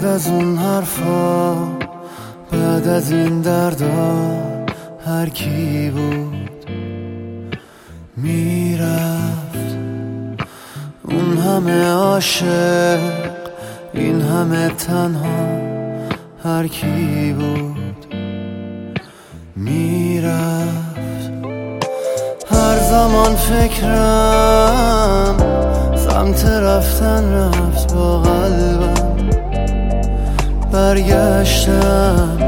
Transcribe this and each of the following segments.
بعد از اون حرفا، بعد از این دردا، هر کی بود میرفت. اون همه عاشق، این همه تنها، هر کی بود میرفت. هر زمان فکرم سمت رفتن رفت، با قلبم برگشتم.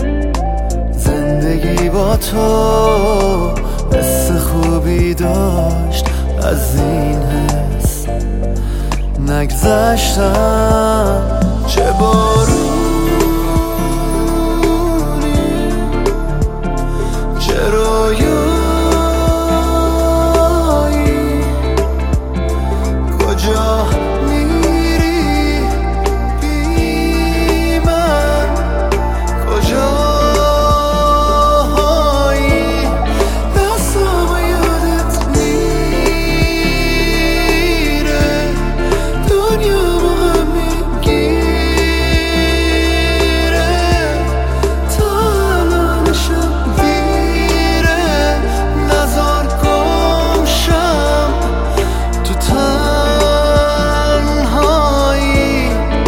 زندگی با تو حس خوبی داشت، از این حس نگذشتم. چه بارونی، چه رویایی، کجا میری بی من، کجایی؟ دستم یادت میره، دنیا با میگیره، تا الانشم دیره. نزار گمشم تو تنهایی.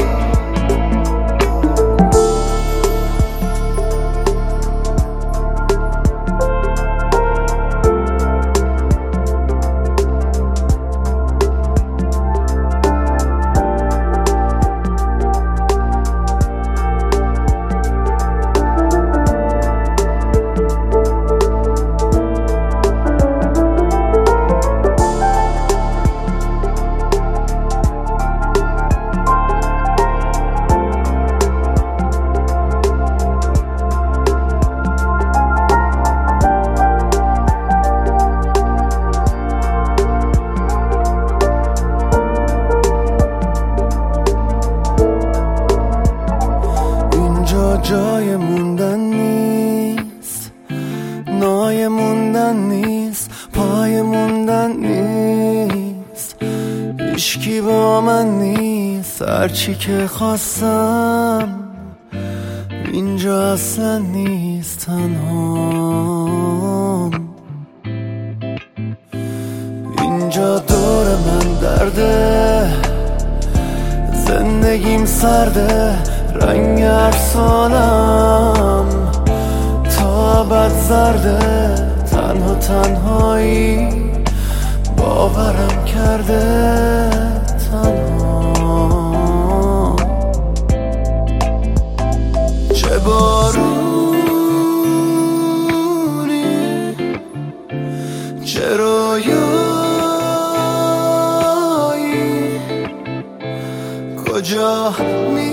جای موندن نیست، نای موندن نیست، پای موندن نیست، هیچکی با من نیست. هرچی که خواستم اینجا اصلا نیست، تنهام. اینجا دور من درده، زندگیم سرده، رنگ افسانم تا ابد زرده. تنها تنهایی باورم کرده، تنها. چه بارونی، چه رویایی، کجا